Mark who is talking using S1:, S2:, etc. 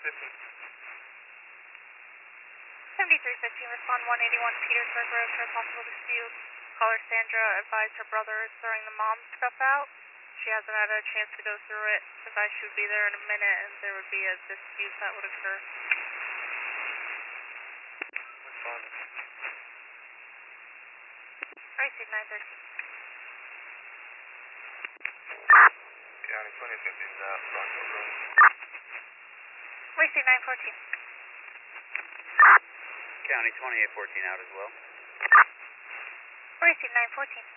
S1: 7315, respond 181 Petersburg Road for a possible dispute. Caller Sandra advised her brother is throwing the mom stuff out. She hasn't had a chance to go through it. Advised she would be there in a minute and there would be a dispute that would occur. Racing 913.
S2: County 2015 out, Broncos Road.
S1: Racing 914.
S3: County 2814 out as well.
S1: Racing 914.